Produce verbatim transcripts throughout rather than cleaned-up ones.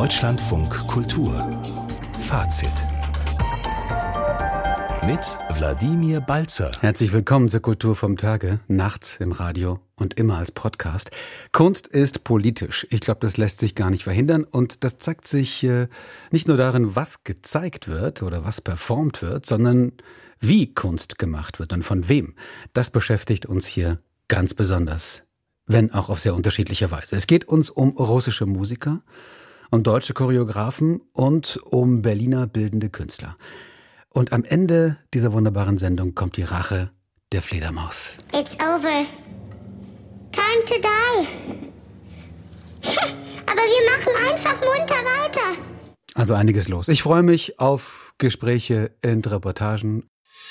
Deutschlandfunk Kultur Fazit mit Wladimir Balzer. Herzlich willkommen zur Kultur vom Tage, nachts im Radio und immer als Podcast. Kunst ist politisch. Ich glaube, das lässt sich gar nicht verhindern. Und das zeigt sich äh, nicht nur darin, was gezeigt wird oder was performt wird, sondern wie Kunst gemacht wird und von wem. Das beschäftigt uns hier ganz besonders, wenn auch auf sehr unterschiedliche Weise. Es geht uns um russische Musiker, um deutsche Choreografen und um Berliner bildende Künstler. Und am Ende dieser wunderbaren Sendung kommt die Rache der Fledermaus. It's over. Time to die. Aber wir machen einfach munter weiter. Also einiges los. Ich freue mich auf Gespräche und Reportagen.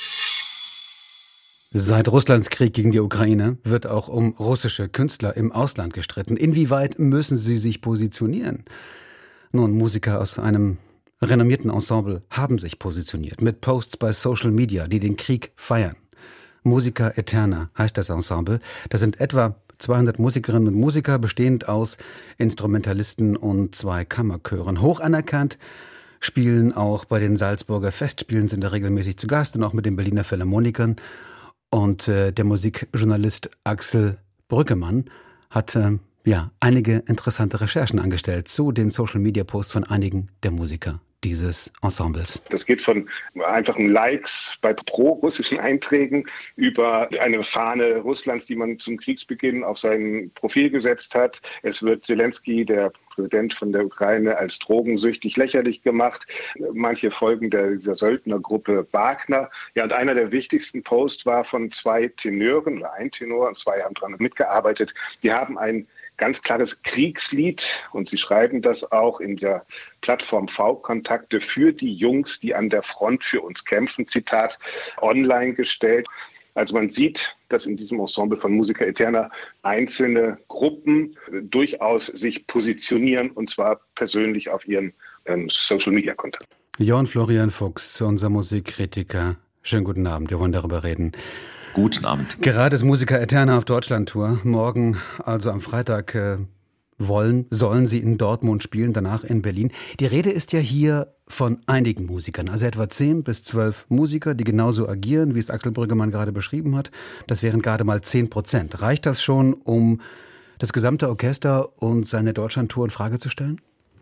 Seit Russlands Krieg gegen die Ukraine wird auch um russische Künstler im Ausland gestritten. Inwieweit müssen sie sich positionieren? Nun, Musiker aus einem renommierten Ensemble haben sich positioniert mit Posts bei Social Media, die den Krieg feiern. Musica Eterna heißt das Ensemble. Das sind etwa zweihundert Musikerinnen und Musiker, bestehend aus Instrumentalisten und zwei Kammerchören. Hoch anerkannt, spielen auch bei den Salzburger Festspielen, sind da regelmäßig zu Gast und auch mit den Berliner Philharmonikern. Und äh, der Musikjournalist Axel Brüggemann hat äh, ja einige interessante Recherchen angestellt zu den Social-Media-Posts von einigen der Musiker dieses Ensembles. Das geht von einfachen Likes bei pro-russischen Einträgen über eine Fahne Russlands, die man zum Kriegsbeginn auf sein Profil gesetzt hat. Es wird Zelensky, der Präsident von der Ukraine, als drogensüchtig lächerlich gemacht. Manche folgen der, dieser Söldnergruppe Wagner. Ja, und einer der wichtigsten Posts war von zwei Tenören, oder ein Tenor, und zwei haben daran mitgearbeitet. Die haben ein ganz klares Kriegslied und sie schreiben das auch in der Plattform V-Kontakte für die Jungs, die an der Front für uns kämpfen, Zitat, online gestellt. Also man sieht, dass in diesem Ensemble von Musica Eterna einzelne Gruppen durchaus sich positionieren und zwar persönlich auf ihren ähm, Social-Media-Konten. Johann Florian Fuchs, unser Musikkritiker. Schönen guten Abend, wir wollen darüber reden. Guten Abend. Gerade ist Musica Eterna auf Deutschlandtour. Morgen, also am Freitag, äh, wollen, sollen sie in Dortmund spielen, danach in Berlin. Die Rede ist ja hier von einigen Musikern, also etwa zehn bis zwölf Musiker, die genauso agieren, wie es Axel Brüggemann gerade beschrieben hat. Das wären gerade mal zehn Prozent. Reicht das schon, um das gesamte Orchester und seine Deutschlandtour in Frage zu stellen?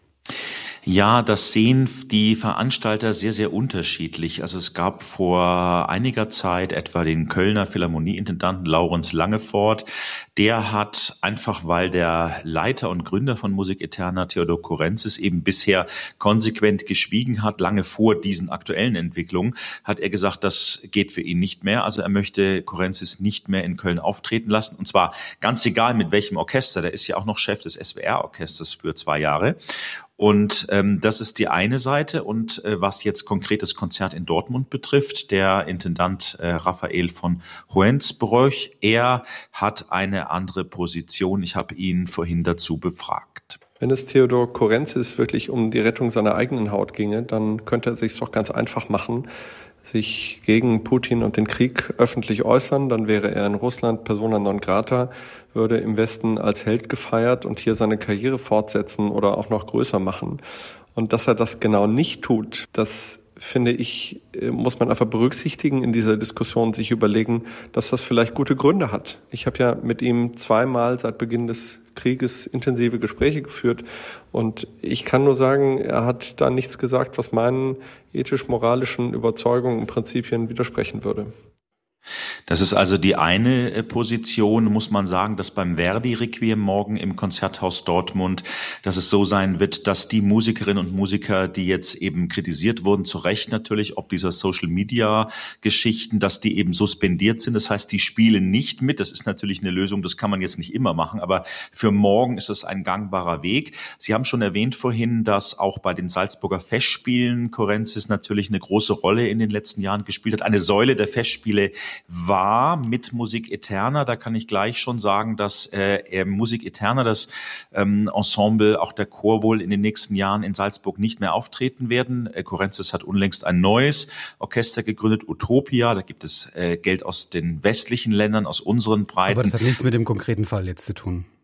Ja, das sehen die Veranstalter sehr, sehr unterschiedlich. Also es gab vor einiger Zeit etwa den Kölner Philharmonieintendanten Laurens Langefort. Der hat einfach, weil der Leiter und Gründer von Musica Eterna, Theodor Korentzis, eben bisher konsequent geschwiegen hat, lange vor diesen aktuellen Entwicklungen, hat er gesagt, das geht für ihn nicht mehr. Also er möchte Korentzis nicht mehr in Köln auftreten lassen. Und zwar ganz egal mit welchem Orchester. Der ist ja auch noch Chef des S W R-Orchesters für zwei Jahre. Und ähm, das ist die eine Seite. Und äh, was jetzt konkret das Konzert in Dortmund betrifft, der Intendant äh, Raphael von Hoensbroech, er hat eine andere Position. Ich habe ihn vorhin dazu befragt. Wenn es Theodor Korentzis wirklich um die Rettung seiner eigenen Haut ginge, dann könnte er sich doch ganz einfach machen, sich gegen Putin und den Krieg öffentlich äußern, dann wäre er in Russland persona non grata, würde im Westen als Held gefeiert und hier seine Karriere fortsetzen oder auch noch größer machen. Und dass er das genau nicht tut, das finde ich, muss man einfach berücksichtigen in dieser Diskussion, sich überlegen, dass das vielleicht gute Gründe hat. Ich habe ja mit ihm zweimal seit Beginn des Krieges intensive Gespräche geführt und ich kann nur sagen, er hat da nichts gesagt, was meinen ethisch-moralischen Überzeugungen und Prinzipien widersprechen würde. Das ist also die eine Position, muss man sagen, dass beim Verdi-Requiem morgen im Konzerthaus Dortmund, dass es so sein wird, dass die Musikerinnen und Musiker, die jetzt eben kritisiert wurden, zu Recht natürlich, ob dieser Social-Media-Geschichten, dass die eben suspendiert sind. Das heißt, die spielen nicht mit. Das ist natürlich eine Lösung, das kann man jetzt nicht immer machen, aber für morgen ist es ein gangbarer Weg. Sie haben schon erwähnt vorhin, dass auch bei den Salzburger Festspielen Korentzis natürlich eine große Rolle in den letzten Jahren gespielt hat. Eine Säule der Festspiele war mit Musica Eterna. Da kann ich gleich schon sagen, dass äh, Musica Eterna, das ähm, Ensemble, auch der Chor wohl in den nächsten Jahren in Salzburg nicht mehr auftreten werden. Äh, Korentzis hat unlängst ein neues Orchester gegründet, Utopia. Da gibt es äh, Geld aus den westlichen Ländern, aus unseren Breiten. Aber das hat nichts mit dem konkreten Fall jetzt zu tun.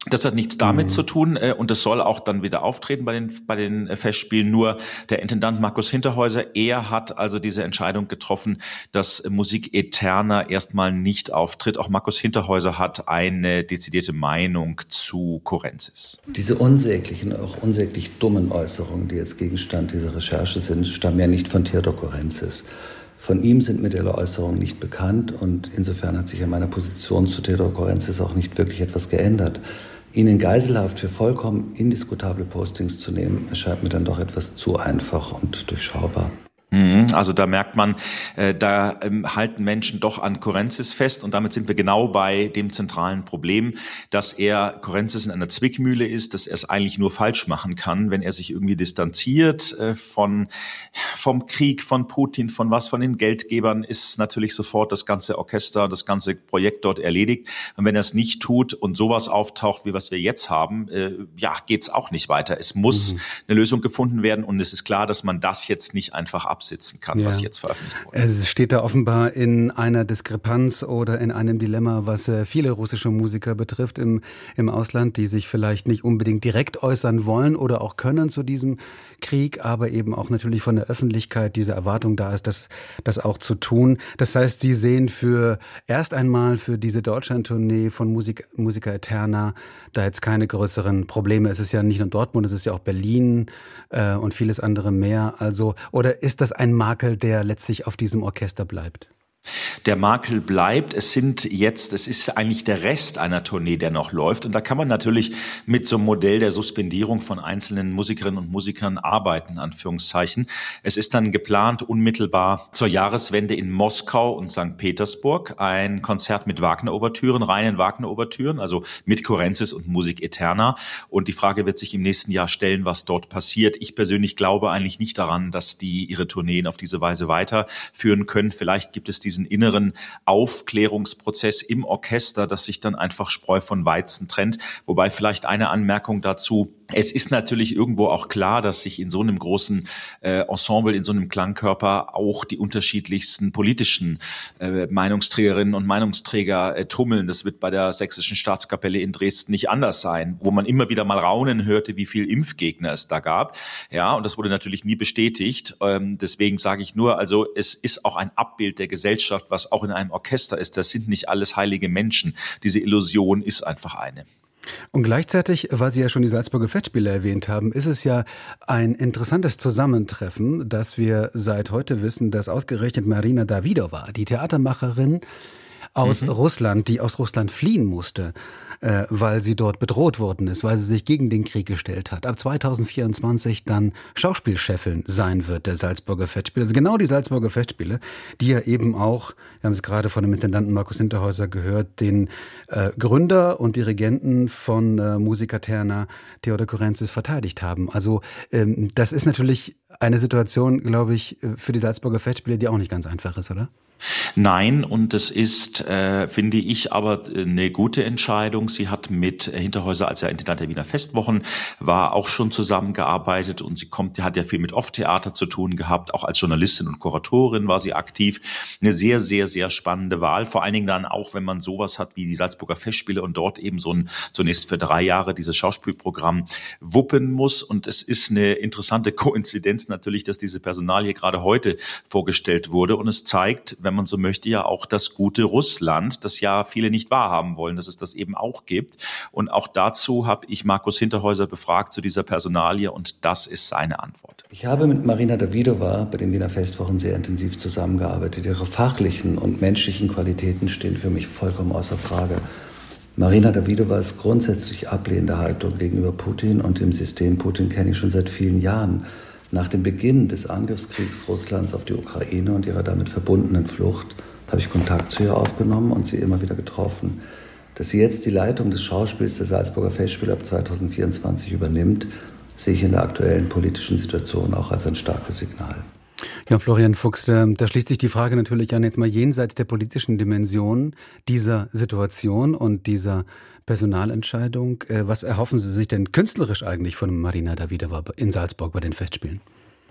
Das hat nichts damit Mhm. zu tun äh, und das soll auch dann wieder auftreten bei den bei den äh, Festspielen. Nur der Intendant Markus Hinterhäuser, er hat also diese Entscheidung getroffen, dass äh, Musik Eterna erstmal nicht auftritt. Auch Markus Hinterhäuser hat eine dezidierte Meinung zu Kurenzis. Diese unsäglichen, auch unsäglich dummen Äußerungen, die jetzt Gegenstand dieser Recherche sind, stammen ja nicht von Theodor Kurenzis. Von ihm sind mir diese Äußerungen nicht bekannt und insofern hat sich an meiner Position zu Theodor Kurenzis auch nicht wirklich etwas geändert. Ihn in Geiselhaft für vollkommen indiskutable Postings zu nehmen, erscheint mir dann doch etwas zu einfach und durchschaubar. Also da merkt man, äh, da ähm, halten Menschen doch an Kurenzis fest und damit sind wir genau bei dem zentralen Problem, dass er Kurenzis in einer Zwickmühle ist, dass er es eigentlich nur falsch machen kann, wenn er sich irgendwie distanziert äh, von vom Krieg, von Putin, von was, von den Geldgebern, ist natürlich sofort das ganze Orchester, das ganze Projekt dort erledigt. Und wenn er es nicht tut und sowas auftaucht, wie was wir jetzt haben, äh, ja, geht's auch nicht weiter. Es muss mhm. eine Lösung gefunden werden und es ist klar, dass man das jetzt nicht einfach ab sitzen kann, ja. was jetzt veröffentlicht wurde. Es steht da offenbar in einer Diskrepanz oder in einem Dilemma, was viele russische Musiker betrifft im, im Ausland, die sich vielleicht nicht unbedingt direkt äußern wollen oder auch können zu diesem Krieg, aber eben auch natürlich von der Öffentlichkeit diese Erwartung da ist, das, das auch zu tun. Das heißt, Sie sehen für erst einmal für diese Deutschland-Tournee von Musik, Musica Eterna da jetzt keine größeren Probleme. Es ist ja nicht nur Dortmund, es ist ja auch Berlin äh, und vieles andere mehr. Also, oder ist das ein Makel, der letztlich auf diesem Orchester bleibt? Der Makel bleibt. Es sind jetzt, es ist eigentlich der Rest einer Tournee, der noch läuft. Und da kann man natürlich mit so einem Modell der Suspendierung von einzelnen Musikerinnen und Musikern arbeiten, Anführungszeichen. Es ist dann geplant, unmittelbar zur Jahreswende in Moskau und Sankt Petersburg ein Konzert mit Wagner-Ouvertüren, reinen Wagner-Ouvertüren, also mit Kurenzis und Musik Eterna. Und die Frage wird sich im nächsten Jahr stellen, was dort passiert. Ich persönlich glaube eigentlich nicht daran, dass die ihre Tourneen auf diese Weise weiterführen können. Vielleicht gibt es die diesen inneren Aufklärungsprozess im Orchester, dass sich dann einfach Spreu von Weizen trennt. Wobei vielleicht eine Anmerkung dazu: Es ist natürlich irgendwo auch klar, dass sich in so einem großen äh, Ensemble, in so einem Klangkörper auch die unterschiedlichsten politischen äh, Meinungsträgerinnen und Meinungsträger äh, tummeln. Das wird bei der Sächsischen Staatskapelle in Dresden nicht anders sein, wo man immer wieder mal raunen hörte, wie viel Impfgegner es da gab. Ja, und das wurde natürlich nie bestätigt. Ähm, deswegen sage ich nur, also es ist auch ein Abbild der Gesellschaft, was auch in einem Orchester ist. Das sind nicht alles heilige Menschen. Diese Illusion ist einfach eine. Und gleichzeitig, weil Sie ja schon die Salzburger Festspiele erwähnt haben, ist es ja ein interessantes Zusammentreffen, dass wir seit heute wissen, dass ausgerechnet Marina Davidova, die Theatermacherin aus mhm. Russland, die aus Russland fliehen musste, äh, weil sie dort bedroht worden ist, weil sie sich gegen den Krieg gestellt hat, ab zweitausendvierundzwanzig dann Schauspielchefin sein wird der Salzburger Festspiele. Also genau die Salzburger Festspiele, die ja eben auch, wir haben es gerade von dem Intendanten Markus Hinterhäuser gehört, den äh, Gründer und Dirigenten von äh, Musica Eterna, Theodor Kurenzis, verteidigt haben. Also ähm, das ist natürlich eine Situation, glaube ich, für die Salzburger Festspiele, die auch nicht ganz einfach ist, oder? Nein, und es ist, äh, finde ich, aber eine gute Entscheidung. Sie hat mit Hinterhäuser, als er Intendant der Wiener Festwochen war, auch schon zusammengearbeitet und sie kommt, hat ja viel mit Off-Theater zu tun gehabt. Auch als Journalistin und Kuratorin war sie aktiv. Eine sehr, sehr, sehr spannende Wahl. Vor allen Dingen dann auch, wenn man sowas hat wie die Salzburger Festspiele und dort eben so ein, zunächst für drei Jahre dieses Schauspielprogramm wuppen muss. Und es ist eine interessante Koinzidenz natürlich, dass diese Personalie gerade heute vorgestellt wurde. Und es zeigt, wenn man so möchte, ja auch das gute Russland, das ja viele nicht wahrhaben wollen, dass es das eben auch gibt. Und auch dazu habe ich Markus Hinterhäuser befragt zu dieser Personalie und das ist seine Antwort. Ich habe mit Marina Davidova bei den Wiener Festwochen sehr intensiv zusammengearbeitet. Ihre fachlichen und menschlichen Qualitäten stehen für mich vollkommen außer Frage. Marina Davidovas grundsätzlich ablehnende Haltung gegenüber Putin und dem System Putin kenne ich schon seit vielen Jahren. Nach dem Beginn des Angriffskriegs Russlands auf die Ukraine und ihrer damit verbundenen Flucht habe ich Kontakt zu ihr aufgenommen und sie immer wieder getroffen. Dass sie jetzt die Leitung des Schauspiels der Salzburger Festspiele ab zweitausendvierundzwanzig übernimmt, sehe ich in der aktuellen politischen Situation auch als ein starkes Signal. Ja, Florian Fuchs, da, da schließt sich die Frage natürlich an, jetzt mal jenseits der politischen Dimension dieser Situation und dieser Personalentscheidung. Was erhoffen Sie sich denn künstlerisch eigentlich von Marina Davidova in Salzburg bei den Festspielen?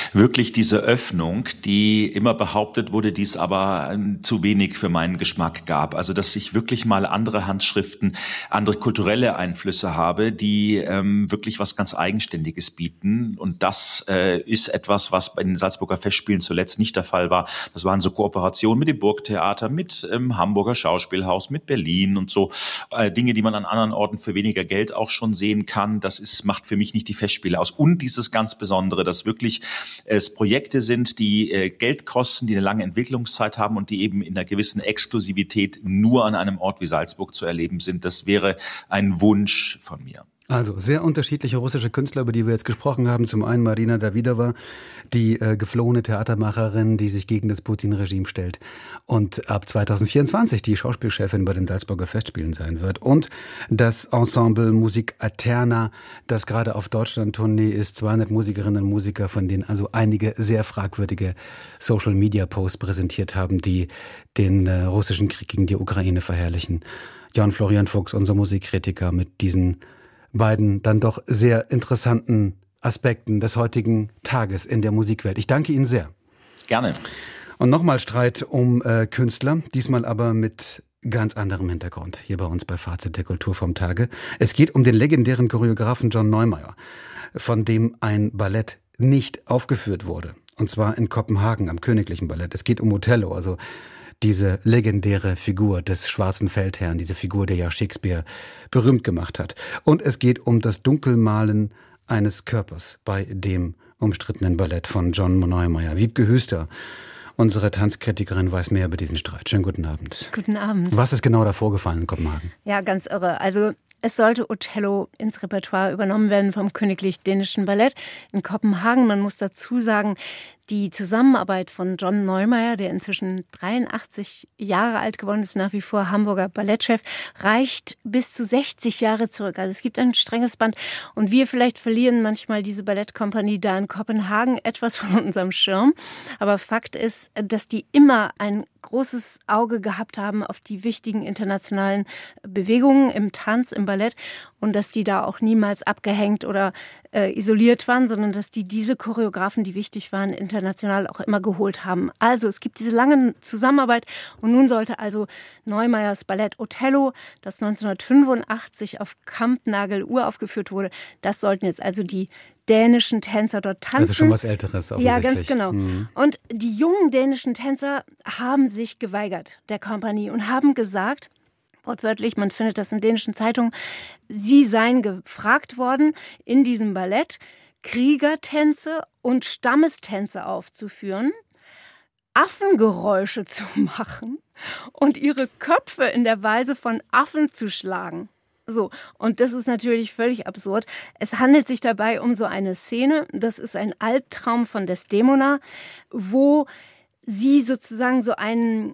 wirklich diese Öffnung, die immer behauptet wurde, die es aber ähm, zu wenig für meinen Geschmack gab. Also dass ich wirklich mal andere Handschriften, andere kulturelle Einflüsse habe, die ähm, wirklich was ganz Eigenständiges bieten. Und das äh, ist etwas, was bei den Salzburger Festspielen zuletzt nicht der Fall war. Das waren so Kooperationen mit dem Burgtheater, mit ähm, Hamburger Schauspielhaus, mit Berlin und so. Äh, Dinge, die man an anderen Orten für weniger Geld auch schon sehen kann. Das ist, macht für mich nicht die Festspiele aus. Und dieses ganz Besondere, dass wirklich es Projekte sind, die äh, Geld kosten, die eine lange Entwicklungszeit haben und die eben in einer gewissen Exklusivität nur an einem Ort wie Salzburg zu erleben sind. Das wäre ein Wunsch von mir. Also sehr unterschiedliche russische Künstler, über die wir jetzt gesprochen haben. Zum einen Marina Davidova, die äh, geflohene Theatermacherin, die sich gegen das Putin-Regime stellt und ab zwanzig vierundzwanzig die Schauspielchefin bei den Salzburger Festspielen sein wird. Und das Ensemble Musik Aeterna, das gerade auf Deutschland-Tournee ist. zweihundert Musikerinnen und Musiker, von denen also einige sehr fragwürdige Social-Media-Posts präsentiert haben, die den äh, russischen Krieg gegen die Ukraine verherrlichen. Jan Florian Fuchs, unser Musikkritiker, mit diesen beiden dann doch sehr interessanten Aspekten des heutigen Tages in der Musikwelt. Ich danke Ihnen sehr. Gerne. Und nochmal Streit um äh, Künstler, diesmal aber mit ganz anderem Hintergrund, hier bei uns bei Fazit der Kultur vom Tage. Es geht um den legendären Choreografen John Neumeier, von dem ein Ballett nicht aufgeführt wurde. Und zwar in Kopenhagen am Königlichen Ballett. Es geht um Othello, also diese legendäre Figur des schwarzen Feldherrn, diese Figur, der ja Shakespeare berühmt gemacht hat. Und es geht um das Dunkelmalen eines Körpers bei dem umstrittenen Ballett von John Neumeier. Wiebke Hüster, unsere Tanzkritikerin, weiß mehr über diesen Streit. Schönen guten Abend. Guten Abend. Was ist genau da vorgefallen in Kopenhagen? Ja, ganz irre. Also es sollte Othello ins Repertoire übernommen werden vom Königlich Dänischen Ballett in Kopenhagen. Man muss dazu sagen, die Zusammenarbeit von John Neumeier, der inzwischen dreiundachtzig Jahre alt geworden ist, nach wie vor Hamburger Ballettchef, reicht bis zu sechzig Jahre zurück. Also es gibt ein strenges Band. Und wir vielleicht verlieren manchmal diese Ballettkompanie da in Kopenhagen etwas von unserem Schirm. Aber Fakt ist, dass die immer ein großes Auge gehabt haben auf die wichtigen internationalen Bewegungen im Tanz, im Ballett und dass die da auch niemals abgehängt oder äh, isoliert waren, sondern dass die diese Choreografen, die wichtig waren, international auch immer geholt haben. Also es gibt diese lange Zusammenarbeit und nun sollte also Neumeiers Ballett Othello, das neunzehnhundertfünfundachtzig auf Kampnagel uraufgeführt wurde, das sollten jetzt also die dänischen Tänzer dort tanzen. Also schon was Älteres offensichtlich. Ja, ganz genau. Mhm. Und die jungen dänischen Tänzer haben sich geweigert, der Kompanie, und haben gesagt, wortwörtlich, man findet das in dänischen Zeitungen, sie seien gefragt worden, in diesem Ballett Kriegertänze und Stammestänze aufzuführen, Affengeräusche zu machen und ihre Köpfe in der Weise von Affen zu schlagen. So, und das ist natürlich völlig absurd. Es handelt sich dabei um so eine Szene, das ist ein Albtraum von Desdemona, wo sie sozusagen so einen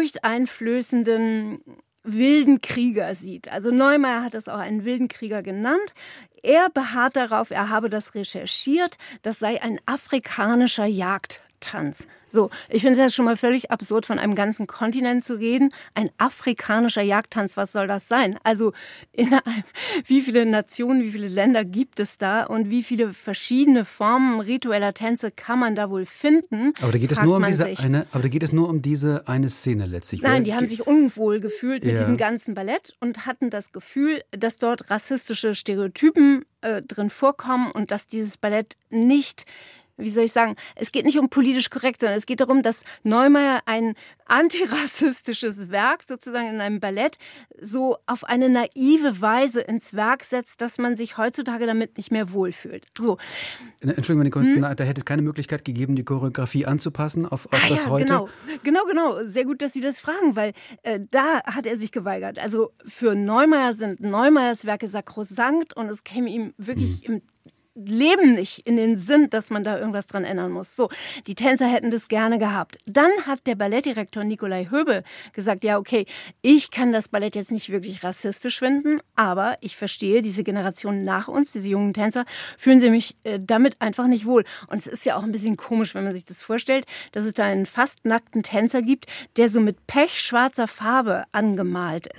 furchteinflößenden wilden Krieger sieht. Also Neumeier hat das auch einen wilden Krieger genannt. Er beharrt darauf, er habe das recherchiert, das sei ein afrikanischer Jagdtanz. So, ich finde das schon mal völlig absurd, von einem ganzen Kontinent zu reden. Ein afrikanischer Jagdtanz, was soll das sein? Also in einem, wie viele Nationen, wie viele Länder gibt es da und wie viele verschiedene Formen ritueller Tänze kann man da wohl finden? Aber da geht es nur um diese eine, aber da geht es nur um diese eine Szene letztlich. Nein, die haben sich unwohl gefühlt mit ja. diesem ganzen Ballett und hatten das Gefühl, dass dort rassistische Stereotypen äh, drin vorkommen und dass dieses Ballett nicht, wie soll ich sagen, es geht nicht um politisch korrekt, sondern es geht darum, dass Neumeier ein antirassistisches Werk sozusagen in einem Ballett so auf eine naive Weise ins Werk setzt, dass man sich heutzutage damit nicht mehr wohlfühlt. So. Entschuldigung, Nicole, hm? da hätte es keine Möglichkeit gegeben, die Choreografie anzupassen auf, auf ah, das ja, heute? Genau, genau, genau. Sehr gut, dass Sie das fragen, weil äh, da hat er sich geweigert. Also für Neumeier sind Neumeiers Werke sakrosankt und es käme ihm wirklich hm. im Leben nicht in den Sinn, dass man da irgendwas dran ändern muss. So, die Tänzer hätten das gerne gehabt. Dann hat der Ballettdirektor Nikolai Höbel gesagt, ja okay, ich kann das Ballett jetzt nicht wirklich rassistisch finden, aber ich verstehe, diese Generation nach uns, diese jungen Tänzer, fühlen sie mich äh, damit einfach nicht wohl. Und es ist ja auch ein bisschen komisch, wenn man sich das vorstellt, dass es da einen fast nackten Tänzer gibt, der so mit pechschwarzer Farbe angemalt ist.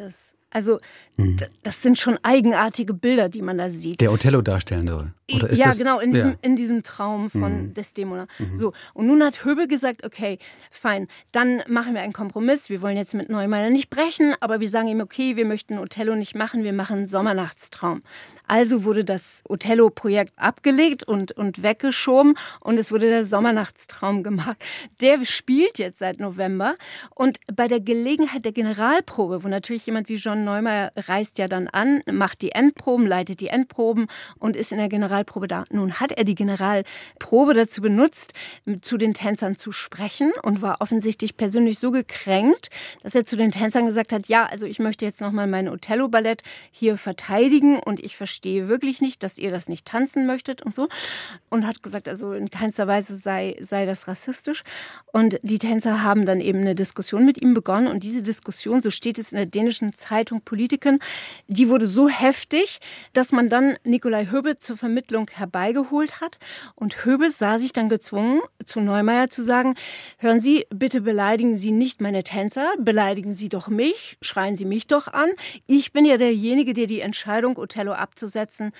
Also mhm. d- das sind schon eigenartige Bilder, die man da sieht. Der Othello darstellen soll. Oder ist ja, das, genau, in diesem, ja. in diesem Traum von mhm. Desdemona. Mhm. So, und nun hat Höbel gesagt, okay, fein, dann machen wir einen Kompromiss. Wir wollen jetzt mit Neumeier nicht brechen, aber wir sagen ihm, okay, wir möchten Othello nicht machen, wir machen einen Sommernachtstraum. Also wurde das Othello-Projekt abgelegt und, und weggeschoben und es wurde der Sommernachtstraum gemacht. Der spielt jetzt seit November und bei der Gelegenheit der Generalprobe, wo natürlich jemand wie John Neumeier reist ja dann an, macht die Endproben, leitet die Endproben und ist in der Generalprobe da. Nun hat er die Generalprobe dazu benutzt, zu den Tänzern zu sprechen und war offensichtlich persönlich so gekränkt, dass er zu den Tänzern gesagt hat, ja, also ich möchte jetzt nochmal mein Othello-Ballett hier verteidigen und ich verstehe wirklich nicht, dass ihr das nicht tanzen möchtet und so. Und hat gesagt, also in keinster Weise sei, sei das rassistisch. Und die Tänzer haben dann eben eine Diskussion mit ihm begonnen und diese Diskussion, so steht es in der dänischen Zeitung Politiken, die wurde so heftig, dass man dann Nicolai Höbel zur Vermittlung herbeigeholt hat. Und Höbel sah sich dann gezwungen, zu Neumeier zu sagen, hören Sie, bitte beleidigen Sie nicht meine Tänzer, beleidigen Sie doch mich, schreien Sie mich doch an. Ich bin ja derjenige, der die Entscheidung, Othello abzusetzen,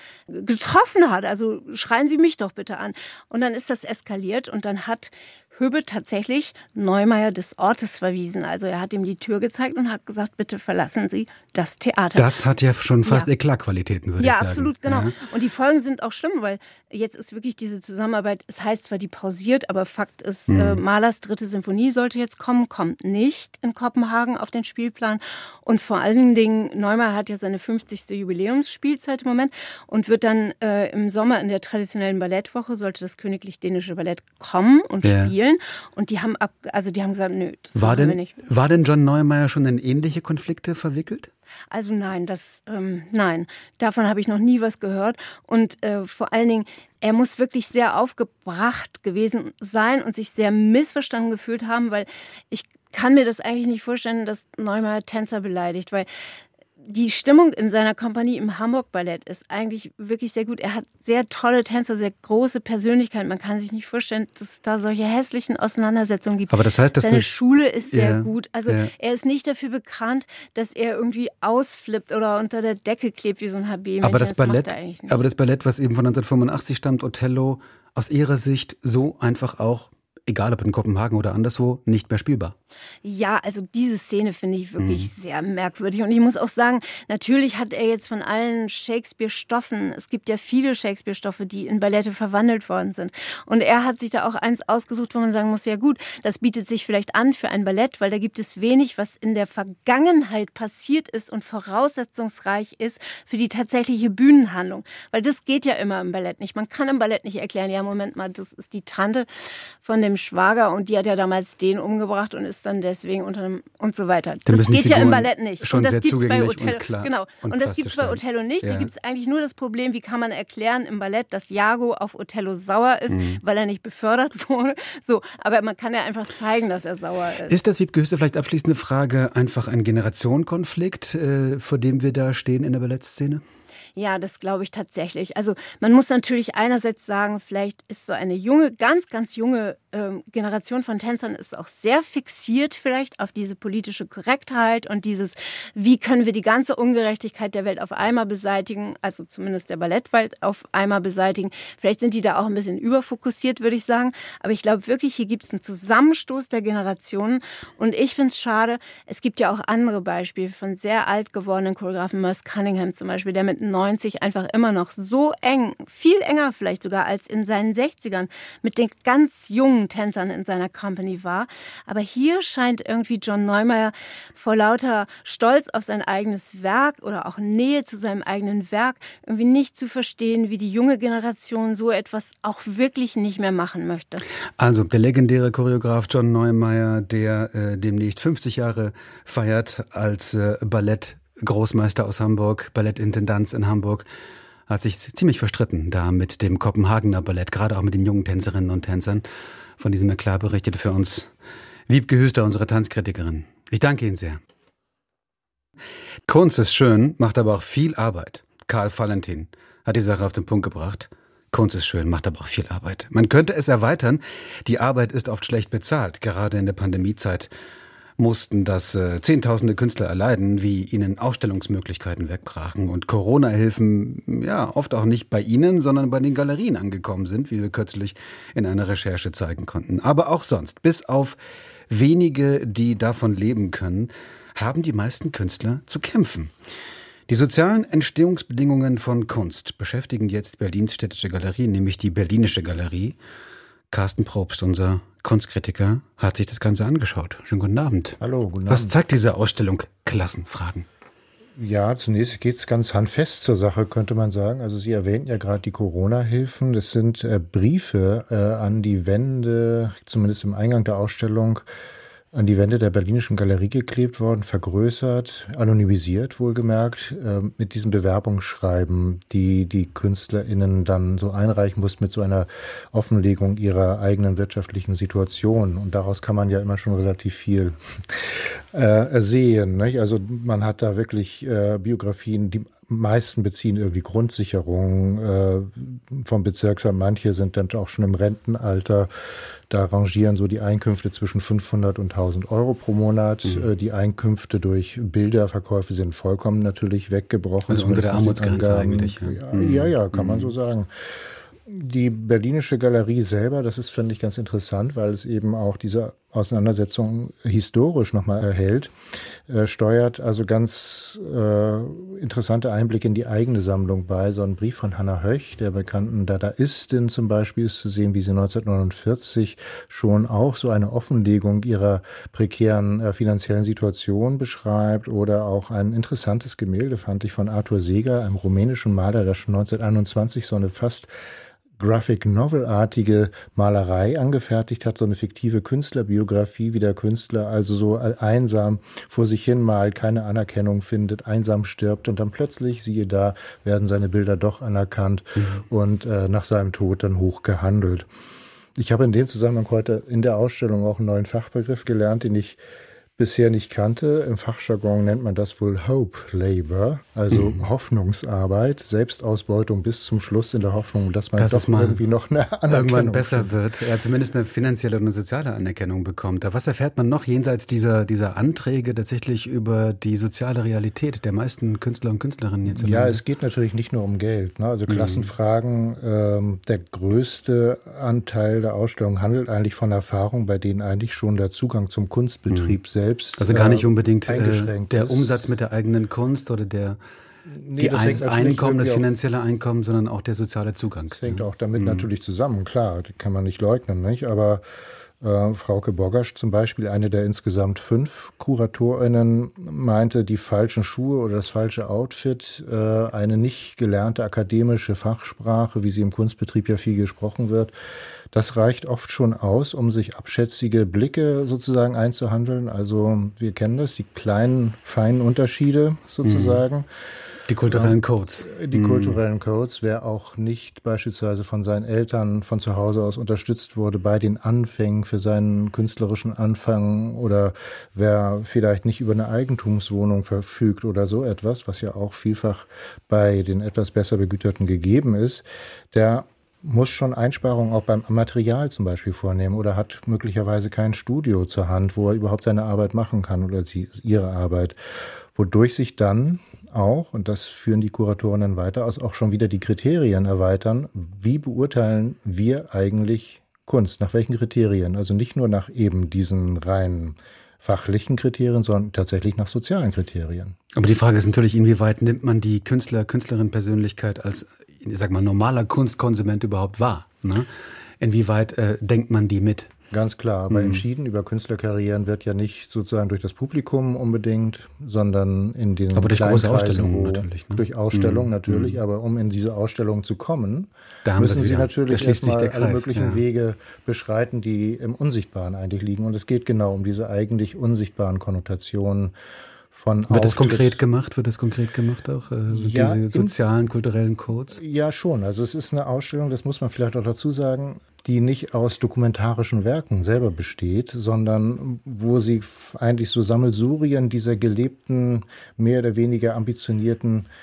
getroffen hat. Also schreien Sie mich doch bitte an. Und dann ist das eskaliert und dann hat Höbel tatsächlich Neumeier des Ortes verwiesen. Also er hat ihm die Tür gezeigt und hat gesagt, bitte verlassen Sie das Theater. Das hat ja schon fast ja. Eklatqualitäten, würde ja, ich sagen. Ja, absolut, genau. Ja. Und die Folgen sind auch schlimm, weil jetzt ist wirklich diese Zusammenarbeit, es heißt zwar, die pausiert, aber Fakt ist, mhm. äh, Mahlers dritte Symphonie sollte jetzt kommen, kommt nicht in Kopenhagen auf den Spielplan. Und vor allen Dingen, Neumeier hat ja seine fünfzigste Jubiläumsspielzeit im Moment und wird dann äh, im Sommer in der traditionellen Ballettwoche, sollte das Königlich Dänische Ballett kommen und ja. spielen. Und die haben ab, also die haben gesagt, nö, das war machen denn, wir nicht. War denn John Neumeier schon in ähnliche Konflikte verwickelt? Also nein, das ähm, nein, davon habe ich noch nie was gehört. Und äh, vor allen Dingen, er muss wirklich sehr aufgebracht gewesen sein und sich sehr missverstanden gefühlt haben, weil ich kann mir das eigentlich nicht vorstellen, dass Neumeier Tänzer beleidigt, weil die Stimmung in seiner Kompanie im Hamburg Ballett ist eigentlich wirklich sehr gut. Er hat sehr tolle Tänzer, sehr große Persönlichkeit. Man kann sich nicht vorstellen, dass es da solche hässlichen Auseinandersetzungen gibt. Aber das heißt, dass seine Schule ist sehr ja, gut. Also ja. er ist nicht dafür bekannt, dass er irgendwie ausflippt oder unter der Decke klebt wie so ein H B-Männchen. Aber das, das Ballett, macht er eigentlich nicht. aber das Ballett, was eben von neunzehnhundertfünfundachtzig stammt, Othello, aus Ihrer Sicht so einfach auch, egal ob in Kopenhagen oder anderswo, nicht mehr spielbar. Ja, also diese Szene finde ich wirklich mhm. sehr merkwürdig. Und ich muss auch sagen, natürlich hat er jetzt von allen Shakespeare-Stoffen, es gibt ja viele Shakespeare-Stoffe, die in Ballette verwandelt worden sind. Und er hat sich da auch eins ausgesucht, wo man sagen muss, ja gut, das bietet sich vielleicht an für ein Ballett, weil da gibt es wenig, was in der Vergangenheit passiert ist und voraussetzungsreich ist für die tatsächliche Bühnenhandlung. Weil das geht ja immer im Ballett nicht. Man kann im Ballett nicht erklären, ja Moment mal, das ist die Tante von dem Schwager und die hat ja damals den umgebracht und ist dann deswegen unter einem und so weiter. Dann das geht ja im Ballett nicht. Schon und das sehr gibt's bei zugänglich Othello. Und klar genau. Und, und das gibt es bei Othello nicht. Ja. Da gibt es eigentlich nur das Problem, wie kann man erklären im Ballett, dass Iago auf Othello sauer ist, mhm. weil er nicht befördert wurde. So, aber man kann ja einfach zeigen, dass er sauer ist. Ist das, Wiebke Hüster, vielleicht abschließende Frage, einfach ein Generationenkonflikt, äh, vor dem wir da stehen in der Ballettszene? Ja, das glaube ich tatsächlich. Also man muss natürlich einerseits sagen, vielleicht ist so eine junge, ganz, ganz junge ähm, Generation von Tänzern ist auch sehr fixiert vielleicht auf diese politische Korrektheit und dieses, wie können wir die ganze Ungerechtigkeit der Welt auf einmal beseitigen, also zumindest der Ballettwelt auf einmal beseitigen. Vielleicht sind die da auch ein bisschen überfokussiert, würde ich sagen. Aber ich glaube wirklich, hier gibt es einen Zusammenstoß der Generationen und ich finde es schade, es gibt ja auch andere Beispiele von sehr alt gewordenen Choreografen, Merce Cunningham zum Beispiel, der mit neunzig einfach immer noch so eng, viel enger vielleicht sogar als in seinen sechzigern mit den ganz jungen Tänzern in seiner Company war. Aber hier scheint irgendwie John Neumeier vor lauter Stolz auf sein eigenes Werk oder auch Nähe zu seinem eigenen Werk irgendwie nicht zu verstehen, wie die junge Generation so etwas auch wirklich nicht mehr machen möchte. Also der legendäre Choreograf John Neumeier, der äh, demnächst fünfzig Jahre feiert als äh, Ballett Großmeister aus Hamburg, Ballettintendanz in Hamburg, hat sich ziemlich verstritten da mit dem Kopenhagener Ballett, gerade auch mit den jungen Tänzerinnen und Tänzern. Von diesem Eklat berichtete für uns Wiebke Hüster, unsere Tanzkritikerin. Ich danke Ihnen sehr. Kunst ist schön, macht aber auch viel Arbeit. Karl Valentin hat die Sache auf den Punkt gebracht. Kunst ist schön, macht aber auch viel Arbeit. Man könnte es erweitern. Die Arbeit ist oft schlecht bezahlt, gerade in der Pandemiezeit mussten das äh, Zehntausende Künstler erleiden, wie ihnen Ausstellungsmöglichkeiten wegbrachen und Corona-Hilfen ja oft auch nicht bei ihnen, sondern bei den Galerien angekommen sind, wie wir kürzlich in einer Recherche zeigen konnten. Aber auch sonst, bis auf wenige, die davon leben können, haben die meisten Künstler zu kämpfen. Die sozialen Entstehungsbedingungen von Kunst beschäftigen jetzt Berlins städtische Galerie, nämlich die Berlinische Galerie. Carsten Probst, unser Kunstkritiker, hat sich das Ganze angeschaut. Schönen guten Abend. Hallo, guten Abend. Was zeigt diese Ausstellung? Klassenfragen. Ja, zunächst geht es ganz handfest zur Sache, könnte man sagen. Also Sie erwähnten ja gerade die Corona-Hilfen. Das sind äh, Briefe äh, an die Wände, zumindest im Eingang der Ausstellung, an die Wände der Berlinischen Galerie geklebt worden, vergrößert, anonymisiert wohlgemerkt, äh, mit diesen Bewerbungsschreiben, die die KünstlerInnen dann so einreichen mussten mit so einer Offenlegung ihrer eigenen wirtschaftlichen Situation. Und daraus kann man ja immer schon relativ viel äh, sehen. Nicht? Also man hat da wirklich äh, Biografien, die meisten beziehen irgendwie Grundsicherung äh, vom Bezirksamt. Manche sind dann auch schon im Rentenalter. Da rangieren so die Einkünfte zwischen fünfhundert und tausend Euro pro Monat. Mhm. Äh, die Einkünfte durch Bilderverkäufe sind vollkommen natürlich weggebrochen. Also unter der Armutsgrenze eigentlich. Ja, ja, mhm. ja, ja kann mhm. man so sagen. Die Berlinische Galerie selber, das ist, finde ich, ganz interessant, weil es eben auch diese Auseinandersetzung historisch nochmal erhält, äh, steuert also ganz äh, interessante Einblicke in die eigene Sammlung bei. So ein Brief von Hannah Höch, der bekannten Dadaistin zum Beispiel, ist zu sehen, wie sie neunzehnhundertneunundvierzig schon auch so eine Offenlegung ihrer prekären äh, finanziellen Situation beschreibt. Oder auch ein interessantes Gemälde, fand ich, von Arthur Seeger, einem rumänischen Maler, der schon neunzehnhunderteinundzwanzig so eine fast Graphic-Novel-artige Malerei angefertigt hat, so eine fiktive Künstlerbiografie, wie der Künstler also so einsam vor sich hin malt, keine Anerkennung findet, einsam stirbt und dann plötzlich, siehe da, werden seine Bilder doch anerkannt mhm. und äh, nach seinem Tod dann hoch gehandelt. Ich habe in dem Zusammenhang heute in der Ausstellung auch einen neuen Fachbegriff gelernt, den ich bisher nicht kannte. Im Fachjargon nennt man das wohl Hope Labor, also mhm. Hoffnungsarbeit, Selbstausbeutung bis zum Schluss in der Hoffnung, dass man dass doch irgendwie noch eine Anerkennung irgendwann besser findet. wird, ja, zumindest eine finanzielle und eine soziale Anerkennung bekommt. Was erfährt man noch jenseits dieser, dieser Anträge tatsächlich über die soziale Realität der meisten Künstler und Künstlerinnen jetzt? Ja, es geht natürlich nicht nur um Geld. Ne? Also Klassenfragen, mhm. ähm, der größte Anteil der Ausstellung handelt eigentlich von Erfahrungen, bei denen eigentlich schon der Zugang zum Kunstbetrieb mhm. selbst Also gar nicht unbedingt äh, der ist. Umsatz mit der eigenen Kunst oder der nee, die Ein- Einkommen, das finanzielle Einkommen, sondern auch der soziale Zugang. Das hängt auch damit mhm. natürlich zusammen, klar, das kann man nicht leugnen, nicht? Aber äh, Frauke Bogasch zum Beispiel, eine der insgesamt fünf KuratorInnen, meinte, die falschen Schuhe oder das falsche Outfit, äh, eine nicht gelernte akademische Fachsprache, wie sie im Kunstbetrieb ja viel gesprochen wird, das reicht oft schon aus, um sich abschätzige Blicke sozusagen einzuhandeln. Also wir kennen das, die kleinen, feinen Unterschiede sozusagen. Die kulturellen Codes. Die mhm. kulturellen Codes. Wer auch nicht beispielsweise von seinen Eltern von zu Hause aus unterstützt wurde bei den Anfängen für seinen künstlerischen Anfang oder wer vielleicht nicht über eine Eigentumswohnung verfügt oder so etwas, was ja auch vielfach bei den etwas besser Begüterten gegeben ist, der muss schon Einsparungen auch beim Material zum Beispiel vornehmen oder hat möglicherweise kein Studio zur Hand, wo er überhaupt seine Arbeit machen kann oder sie, ihre Arbeit. Wodurch sich dann auch, und das führen die Kuratoren dann weiter aus, auch schon wieder die Kriterien erweitern. Wie beurteilen wir eigentlich Kunst? Nach welchen Kriterien? Also nicht nur nach eben diesen rein fachlichen Kriterien, sondern tatsächlich nach sozialen Kriterien. Aber die Frage ist natürlich, inwieweit nimmt man die Künstler, Künstlerin-Persönlichkeit als, ich sag mal, normaler Kunstkonsument überhaupt wahr? Ne? Inwieweit äh, denkt man die mit? Ganz klar, aber mhm. entschieden über Künstlerkarrieren wird ja nicht sozusagen durch das Publikum unbedingt, sondern in den aber durch große Ausstellungen wo, natürlich. Ne? Durch Ausstellungen mhm. natürlich, mhm. aber um in diese Ausstellung zu kommen, da müssen Sie natürlich erstmal alle möglichen ja. Wege beschreiten, die im Unsichtbaren eigentlich liegen. Und es geht genau um diese eigentlich unsichtbaren Konnotationen. Von Wird das konkret gemacht? Wird das konkret gemacht auch? Äh, ja, diese sozialen, kulturellen Codes? Ja, schon. Also es ist eine Ausstellung, das muss man vielleicht auch dazu sagen, die nicht aus dokumentarischen Werken selber besteht, sondern wo sie eigentlich so Sammelsurien dieser gelebten, mehr oder weniger ambitionierten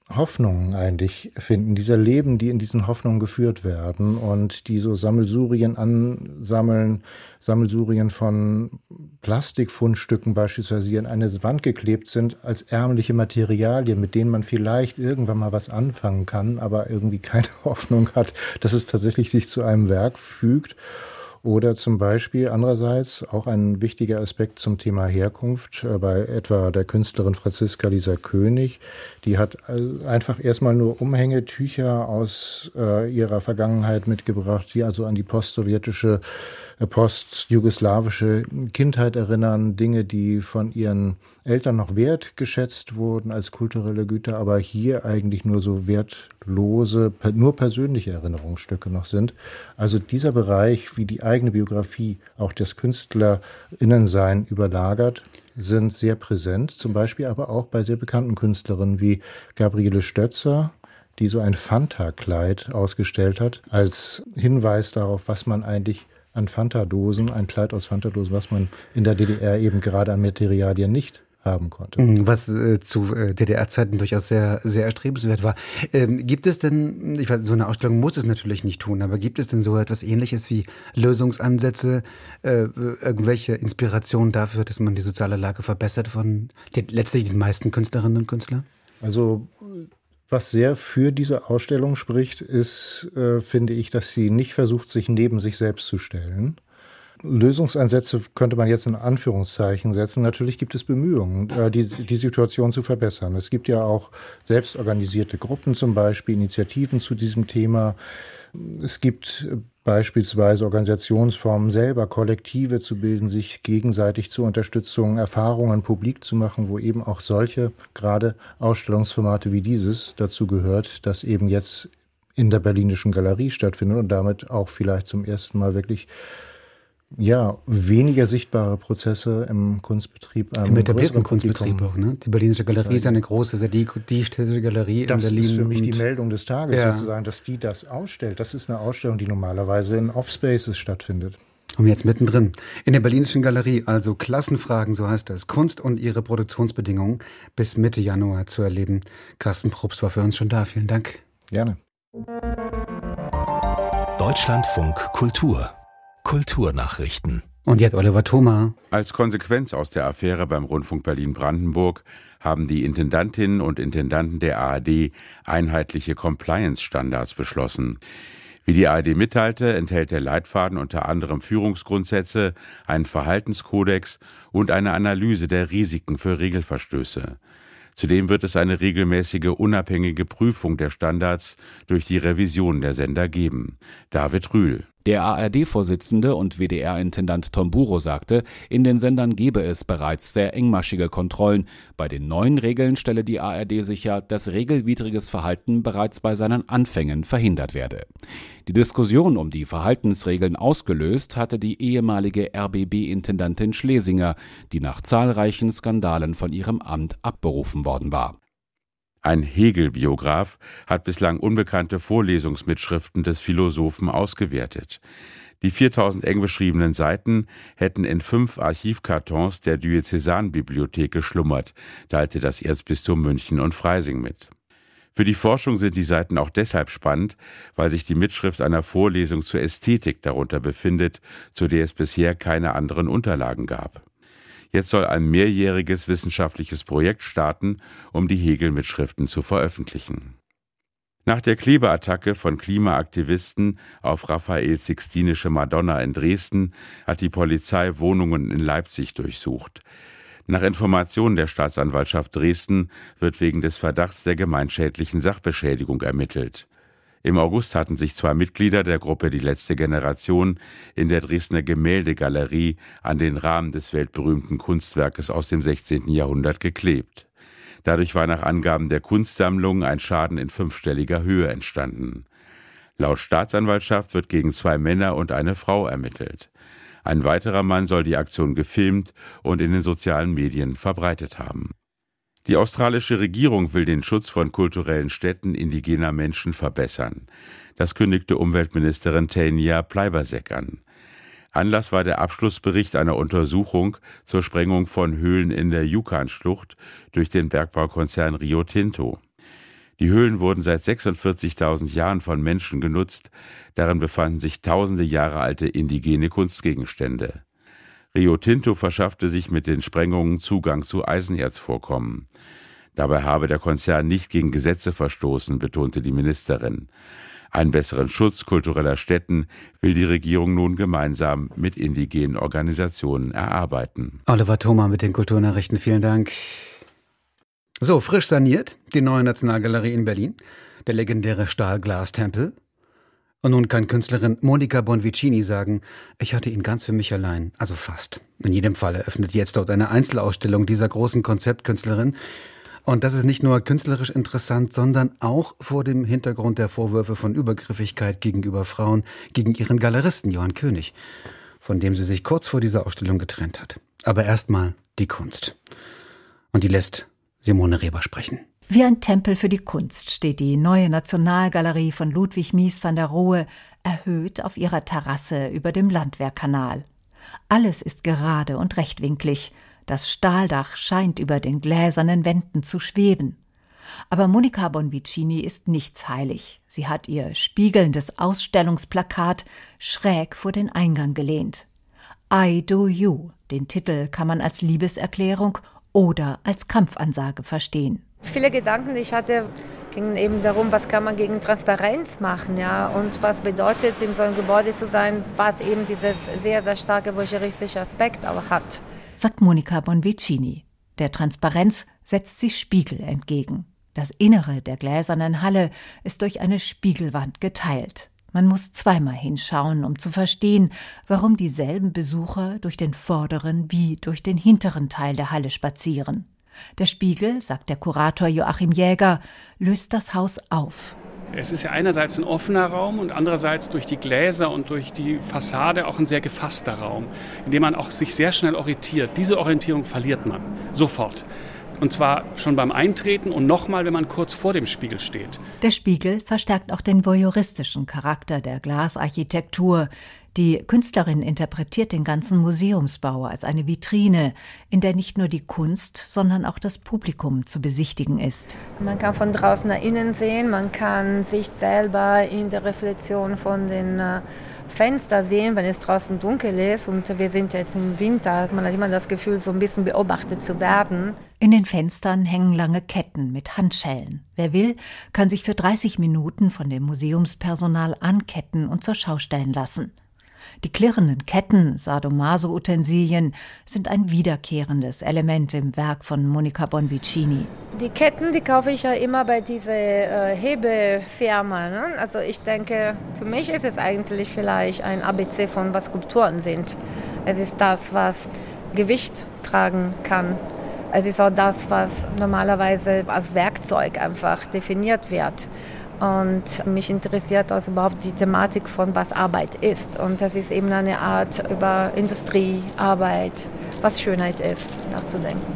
Hoffnungen eigentlich finden, dieser Leben, die in diesen Hoffnungen geführt werden und die so Sammelsurien ansammeln, Sammelsurien von Plastikfundstücken beispielsweise, die an eine Wand geklebt sind, als ärmliche Materialien, mit denen man vielleicht irgendwann mal was anfangen kann, aber irgendwie keine Hoffnung hat, dass es tatsächlich sich zu einem Werk fügt. Oder zum Beispiel andererseits auch ein wichtiger Aspekt zum Thema Herkunft äh, bei etwa der Künstlerin Franziska Lisa König. Die hat äh, einfach erstmal nur Umhängetücher aus äh, ihrer Vergangenheit mitgebracht, die also an die postsowjetische, äh, postjugoslawische Kindheit erinnern. Dinge, die von ihren Eltern noch wertgeschätzt wurden als kulturelle Güter, aber hier eigentlich nur so wertlose, nur persönliche Erinnerungsstücke noch sind. Also dieser Bereich, wie die eigene Biografie auch das KünstlerInnensein überlagert, sind sehr präsent. Zum Beispiel aber auch bei sehr bekannten Künstlerinnen wie Gabriele Stötzer, die so ein Fanta-Kleid ausgestellt hat, als Hinweis darauf, was man eigentlich an Fanta-Dosen, ein Kleid aus Fanta-Dosen, was man in der D D R eben gerade an Materialien nicht haben konnte. Was äh, zu äh, D D R-Zeiten durchaus sehr, sehr erstrebenswert war. Ähm, gibt es denn, ich weiß, so eine Ausstellung muss es natürlich nicht tun, aber gibt es denn so etwas Ähnliches wie Lösungsansätze, äh, irgendwelche Inspirationen dafür, dass man die soziale Lage verbessert von den, letztlich den meisten Künstlerinnen und Künstlern? Also was sehr für diese Ausstellung spricht, ist, äh, finde ich, dass sie nicht versucht, sich neben sich selbst zu stellen. Lösungsansätze könnte man jetzt in Anführungszeichen setzen. Natürlich gibt es Bemühungen, die, die Situation zu verbessern. Es gibt ja auch selbstorganisierte Gruppen zum Beispiel, Initiativen zu diesem Thema. Es gibt beispielsweise Organisationsformen, selber Kollektive zu bilden, sich gegenseitig zur Unterstützung, Erfahrungen publik zu machen, wo eben auch solche, gerade Ausstellungsformate wie dieses dazu gehört, das eben jetzt in der Berlinischen Galerie stattfindet und damit auch vielleicht zum ersten Mal wirklich ja, weniger sichtbare Prozesse im Kunstbetrieb. Im etablierten Kunstbetrieb auch, ne? Die Berlinische Galerie ist eine große, sehr die, die städtische Galerie das in Berlin. Das ist für mich die Meldung des Tages ja. sozusagen, dass die das ausstellt. Das ist eine Ausstellung, die normalerweise in Offspaces stattfindet. Und jetzt mittendrin. In der Berlinischen Galerie, also Klassenfragen, so heißt es, Kunst und ihre Produktionsbedingungen bis Mitte Januar zu erleben. Carsten Probst war für uns schon da. Vielen Dank. Gerne. Deutschlandfunk Kultur. Kulturnachrichten. Und jetzt Oliver Thoma. Als Konsequenz aus der Affäre beim Rundfunk Berlin-Brandenburg haben die Intendantinnen und Intendanten der A R D einheitliche Compliance-Standards beschlossen. Wie die A R D mitteilte, enthält der Leitfaden unter anderem Führungsgrundsätze, einen Verhaltenskodex und eine Analyse der Risiken für Regelverstöße. Zudem wird es eine regelmäßige unabhängige Prüfung der Standards durch die Revision der Sender geben. David Rühl. Der A R D-Vorsitzende und W D R-Intendant Tom Buro sagte, in den Sendern gebe es bereits sehr engmaschige Kontrollen. Bei den neuen Regeln stelle die A R D sicher, dass regelwidriges Verhalten bereits bei seinen Anfängen verhindert werde. Die Diskussion um die Verhaltensregeln ausgelöst hatte die ehemalige R B B-Intendantin Schlesinger, die nach zahlreichen Skandalen von ihrem Amt abberufen worden war. Ein Hegel-Biograf hat bislang unbekannte Vorlesungsmitschriften des Philosophen ausgewertet. Die viertausend eng beschriebenen Seiten hätten in fünf Archivkartons der Diözesanbibliothek geschlummert, teilte das Erzbistum München und Freising mit. Für die Forschung sind die Seiten auch deshalb spannend, weil sich die Mitschrift einer Vorlesung zur Ästhetik darunter befindet, zu der es bisher keine anderen Unterlagen gab. Jetzt soll ein mehrjähriges wissenschaftliches Projekt starten, um die Hegel-Mitschriften zu veröffentlichen. Nach der Klebeattacke von Klimaaktivisten auf Raffaels Sixtinische Madonna in Dresden hat die Polizei Wohnungen in Leipzig durchsucht. Nach Informationen der Staatsanwaltschaft Dresden wird wegen des Verdachts der gemeinschädlichen Sachbeschädigung ermittelt. Im August hatten sich zwei Mitglieder der Gruppe Die letzte Generation in der Dresdner Gemäldegalerie an den Rahmen des weltberühmten Kunstwerkes aus dem sechzehnten Jahrhundert geklebt. Dadurch war nach Angaben der Kunstsammlung ein Schaden in fünfstelliger Höhe entstanden. Laut Staatsanwaltschaft wird gegen zwei Männer und eine Frau ermittelt. Ein weiterer Mann soll die Aktion gefilmt und in den sozialen Medien verbreitet haben. Die australische Regierung will den Schutz von kulturellen Stätten indigener Menschen verbessern. Das kündigte Umweltministerin Tanya Plibersek an. Anlass war der Abschlussbericht einer Untersuchung zur Sprengung von Höhlen in der Yukon-Schlucht durch den Bergbaukonzern Rio Tinto. Die Höhlen wurden seit sechsundvierzigtausend Jahren von Menschen genutzt. Darin befanden sich tausende Jahre alte indigene Kunstgegenstände. Rio Tinto verschaffte sich mit den Sprengungen Zugang zu Eisenerzvorkommen. Dabei habe der Konzern nicht gegen Gesetze verstoßen, betonte die Ministerin. Einen besseren Schutz kultureller Stätten will die Regierung nun gemeinsam mit indigenen Organisationen erarbeiten. Oliver Thoma mit den Kulturnachrichten, vielen Dank. So, frisch saniert, die neue Nationalgalerie in Berlin, der legendäre Stahl-Glas-Tempel. Und nun kann Künstlerin Monica Bonvicini sagen, ich hatte ihn ganz für mich allein, also fast. In jedem Fall eröffnet jetzt dort eine Einzelausstellung dieser großen Konzeptkünstlerin. Und das ist nicht nur künstlerisch interessant, sondern auch vor dem Hintergrund der Vorwürfe von Übergriffigkeit gegenüber Frauen gegen ihren Galeristen Johann König, von dem sie sich kurz vor dieser Ausstellung getrennt hat. Aber erstmal die Kunst. Und die lässt Simone Reber sprechen. Wie ein Tempel für die Kunst steht die neue Nationalgalerie von Ludwig Mies van der Rohe erhöht auf ihrer Terrasse über dem Landwehrkanal. Alles ist gerade und rechtwinklig. Das Stahldach scheint über den gläsernen Wänden zu schweben. Aber Monica Bonvicini ist nichts heilig. Sie hat ihr spiegelndes Ausstellungsplakat schräg vor den Eingang gelehnt. I do you, den Titel kann man als Liebeserklärung oder als Kampfansage verstehen. Viele Gedanken, die ich hatte, gingen eben darum, was kann man gegen Transparenz machen, ja, und was bedeutet, in so einem Gebäude zu sein, was eben dieses sehr, sehr starke voyeuristische Aspekt auch hat. Sagt Monica Bonvicini. Der Transparenz setzt sie Spiegel entgegen. Das Innere der gläsernen Halle ist durch eine Spiegelwand geteilt. Man muss zweimal hinschauen, um zu verstehen, warum dieselben Besucher durch den vorderen wie durch den hinteren Teil der Halle spazieren. Der Spiegel, sagt der Kurator Joachim Jäger, löst das Haus auf. Es ist ja einerseits ein offener Raum und andererseits durch die Gläser und durch die Fassade auch ein sehr gefasster Raum, in dem man auch sich sehr schnell orientiert. Diese Orientierung verliert man sofort. Und zwar schon beim Eintreten und nochmal, wenn man kurz vor dem Spiegel steht. Der Spiegel verstärkt auch den voyeuristischen Charakter der Glasarchitektur. Die Künstlerin interpretiert den ganzen Museumsbau als eine Vitrine, in der nicht nur die Kunst, sondern auch das Publikum zu besichtigen ist. Man kann von draußen nach innen sehen, man kann sich selber in der Reflexion von den Fenstern sehen, wenn es draußen dunkel ist. Und wir sind jetzt im Winter, man hat immer das Gefühl, so ein bisschen beobachtet zu werden. In den Fenstern hängen lange Ketten mit Handschellen. Wer will, kann sich für dreißig Minuten von dem Museumspersonal anketten und zur Schau stellen lassen. Die klirrenden Ketten, Sadomaso-Utensilien, sind ein wiederkehrendes Element im Werk von Monica Bonvicini. Die Ketten, die kaufe ich ja immer bei dieser äh, Hebefirma. Ne? Also ich denke, für mich ist es eigentlich vielleicht ein A B C von was Skulpturen sind. Es ist das, was Gewicht tragen kann. Es ist auch das, was normalerweise als Werkzeug einfach definiert wird. Und mich interessiert also überhaupt die Thematik von, was Arbeit ist. Und das ist eben eine Art, über Industrie, Arbeit, was Schönheit ist, nachzudenken.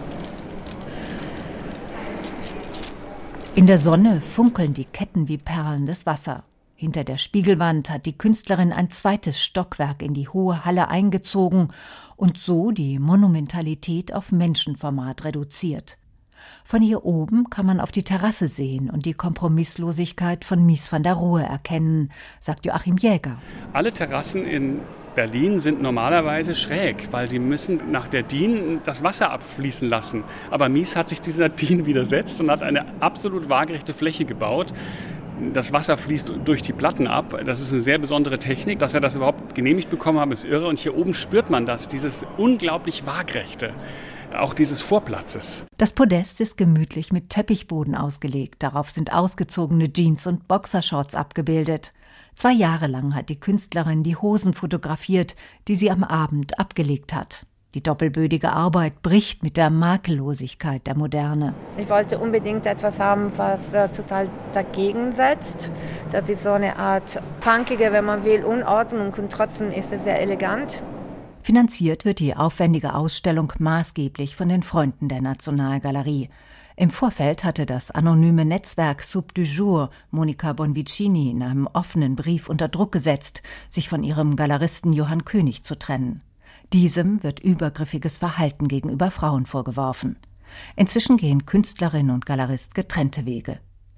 In der Sonne funkeln die Ketten wie perlendes Wasser. Hinter der Spiegelwand hat die Künstlerin ein zweites Stockwerk in die hohe Halle eingezogen und so die Monumentalität auf Menschenformat reduziert. Von hier oben kann man auf die Terrasse sehen und die Kompromisslosigkeit von Mies van der Rohe erkennen, sagt Joachim Jäger. Alle Terrassen in Berlin sind normalerweise schräg, weil sie müssen nach der Dien das Wasser abfließen lassen. Aber Mies hat sich dieser Dien widersetzt und hat eine absolut waagerechte Fläche gebaut. Das Wasser fließt durch die Platten ab. Das ist eine sehr besondere Technik. Dass er das überhaupt genehmigt bekommen hat, ist irre. Und hier oben spürt man das, dieses unglaublich Waagerechte. Auch dieses Vorplatzes. Das Podest ist gemütlich mit Teppichboden ausgelegt. Darauf sind ausgezogene Jeans und Boxershorts abgebildet. Zwei Jahre lang hat die Künstlerin die Hosen fotografiert, die sie am Abend abgelegt hat. Die doppelbödige Arbeit bricht mit der Makellosigkeit der Moderne. Ich wollte unbedingt etwas haben, was äh, total dagegen setzt. Das ist so eine Art punkige, wenn man will, Unordnung und trotzdem ist es sehr elegant. Finanziert wird die aufwendige Ausstellung maßgeblich von den Freunden der Nationalgalerie. Im Vorfeld hatte das anonyme Netzwerk Sub du Jour Monica Bonvicini in einem offenen Brief unter Druck gesetzt, sich von ihrem Galeristen Johann König zu trennen. Diesem wird übergriffiges Verhalten gegenüber Frauen vorgeworfen. Inzwischen gehen Künstlerin und Galerist getrennte Wege.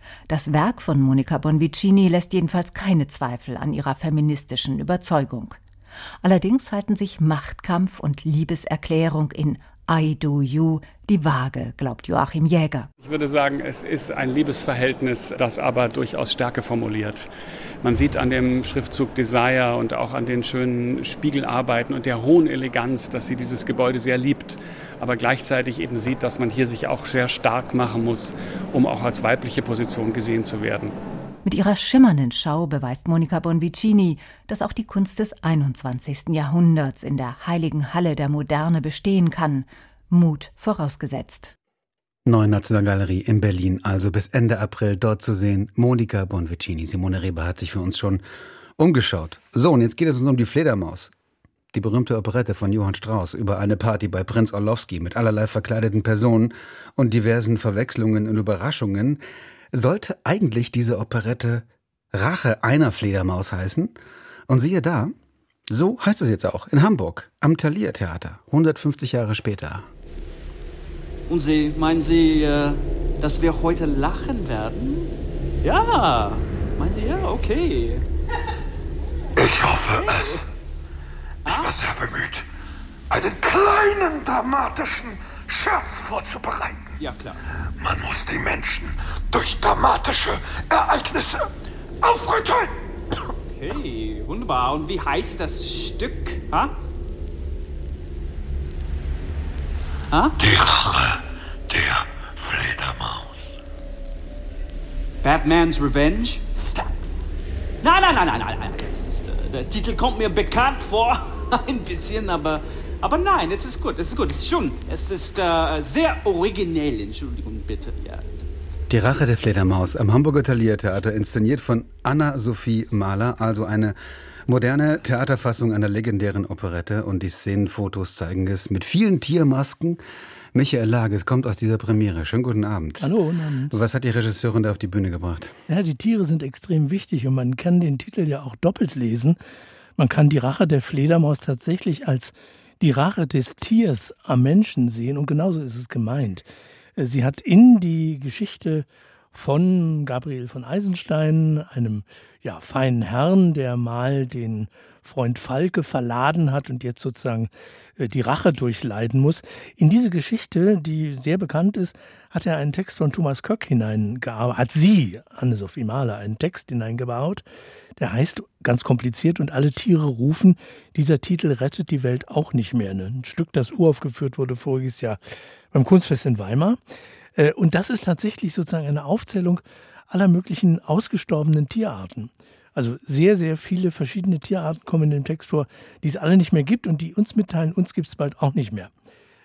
Das Werk von Monica Bonvicini lässt jedenfalls keine Zweifel an ihrer feministischen Überzeugung. Allerdings halten sich Machtkampf und Liebeserklärung in I Do You die Waage, glaubt Joachim Jäger. Ich würde sagen, es ist ein Liebesverhältnis, das aber durchaus Stärke formuliert. Man sieht an dem Schriftzug Desire und auch an den schönen Spiegelarbeiten und der hohen Eleganz, dass sie dieses Gebäude sehr liebt, aber gleichzeitig eben sieht, dass man hier sich auch sehr stark machen muss, um auch als weibliche Position gesehen zu werden. Mit ihrer schimmernden Schau beweist Monica Bonvicini, dass auch die Kunst des einundzwanzigsten Jahrhunderts in der heiligen Halle der Moderne bestehen kann. Mut vorausgesetzt. Neue Nationalgalerie in Berlin, also bis Ende April dort zu sehen. Monica Bonvicini. Simone Reber hat sich für uns schon umgeschaut. So, und jetzt geht es uns um die Fledermaus. Die berühmte Operette von Johann Strauss über eine Party bei Prinz Orlowski mit allerlei verkleideten Personen und diversen Verwechslungen und Überraschungen. Sollte eigentlich diese Operette Rache einer Fledermaus heißen? Und siehe da, so heißt es jetzt auch in Hamburg am Thalia Theater, hundertfünfzig Jahre später. Und Sie, meinen Sie, äh, dass wir heute lachen werden? Ja, meinen Sie, ja, okay. Ich hoffe es. Ich war sehr bemüht, einen kleinen dramatischen Scherz vorzubereiten. Ja, klar. Man muss die Menschen durch dramatische Ereignisse aufrütteln. Okay, wunderbar. Und wie heißt das Stück? Ha? Ha? Die Rache der Fledermaus. Batman's Revenge? Nein, nein, nein, nein, nein, nein. Das ist, äh, der Titel kommt mir bekannt vor. Ein bisschen, aber... Aber nein, es ist gut, es ist gut, es ist schon, es ist äh, sehr originell, Entschuldigung bitte, ja. Die Rache der Fledermaus am Hamburger Thalia Theater, inszeniert von Anna-Sophie Mahler, also eine moderne Theaterfassung einer legendären Operette, und die Szenenfotos zeigen es mit vielen Tiermasken. Michael Lages kommt aus dieser Premiere. Schönen guten Abend. Hallo, guten Abend. Was hat die Regisseurin da auf die Bühne gebracht? Ja, die Tiere sind extrem wichtig und man kann den Titel ja auch doppelt lesen. Man kann die Rache der Fledermaus tatsächlich als die Rache des Tiers am Menschen sehen, und genauso ist es gemeint. Sie hat in die Geschichte von Gabriel von Eisenstein, einem ja, feinen Herrn, der mal den Freund Falke verladen hat und jetzt sozusagen die Rache durchleiden muss. In diese Geschichte, die sehr bekannt ist, hat er einen Text von Thomas Köck hineingearbeitet, hat sie, Anne-Sophie Mahler, einen Text hineingebaut, der heißt ganz kompliziert und alle Tiere rufen. Dieser Titel rettet die Welt auch nicht mehr. Ein Stück, das uraufgeführt wurde voriges Jahr beim Kunstfest in Weimar. Und das ist tatsächlich sozusagen eine Aufzählung aller möglichen ausgestorbenen Tierarten. Also sehr, sehr viele verschiedene Tierarten kommen in dem Text vor, die es alle nicht mehr gibt und die uns mitteilen, uns gibt es bald auch nicht mehr.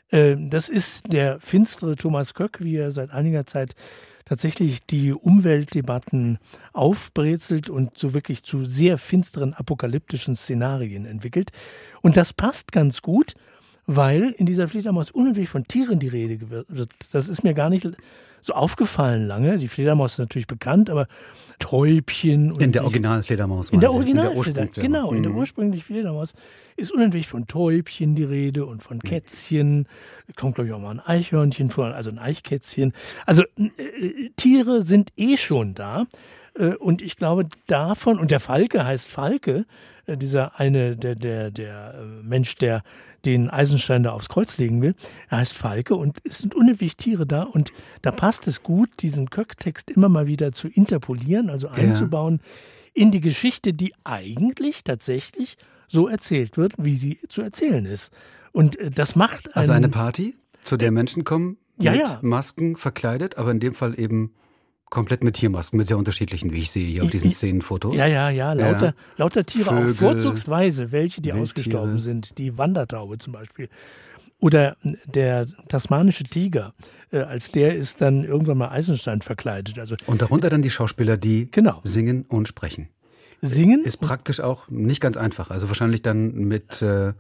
Das ist der finstere Thomas Köck, wie er seit einiger Zeit tatsächlich die Umweltdebatten aufbrezelt und so wirklich zu sehr finsteren apokalyptischen Szenarien entwickelt. Und das passt ganz gut, weil in dieser Fledermaus unheimlich von Tieren die Rede wird. Das ist mir gar nicht so aufgefallen lange. Die Fledermaus ist natürlich bekannt, aber Täubchen. Und in der Originalfledermaus. In der Originalfledermaus, genau. In der ursprünglichen Fledermaus ist unendlich von Täubchen die Rede und von Kätzchen. Kommt, glaube ich, auch mal ein Eichhörnchen vor, also ein Eichkätzchen. Also äh, Tiere sind eh schon da. Äh, und ich glaube davon, und der Falke heißt Falke, äh, dieser eine, der, der, der äh, Mensch, der den Eisenstein da aufs Kreuz legen will, er heißt Falke, und es sind unendlich Tiere da, und da passt es gut, diesen Köck-Text immer mal wieder zu interpolieren, also einzubauen ja. in die Geschichte, die eigentlich tatsächlich so erzählt wird, wie sie zu erzählen ist. Und das macht einen, also eine Party, zu der Menschen kommen, ja, mit ja. Masken verkleidet, aber in dem Fall eben komplett mit Tiermasken, mit sehr unterschiedlichen, wie ich sehe hier auf diesen Szenenfotos. Ja, ja, ja, lauter, ja. lauter Tiere, Vögel, auch vorzugsweise, welche, die Wildtiere. ausgestorben sind. Die Wandertaube zum Beispiel. Oder der tasmanische Tiger, äh, als der ist dann irgendwann mal Eisenstein verkleidet. Also, und darunter dann die Schauspieler, die genau. singen und sprechen. Singen? Ist praktisch auch nicht ganz einfach. Also wahrscheinlich dann mit äh,